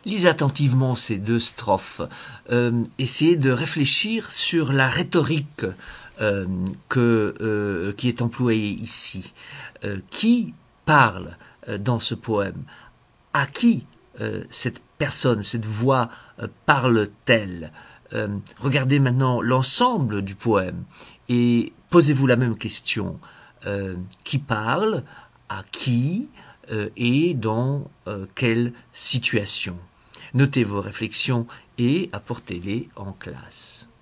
Lisez attentivement ces deux strophes. Essayez de réfléchir sur la rhétorique qui est employée ici. Qui parle dans ce poème? À qui cette personne, cette voix parle-t-elle? Regardez maintenant l'ensemble du poème et posez-vous la même question. Qui parle? À qui? Et dans quelle situation? Notez vos réflexions et apportez-les en classe.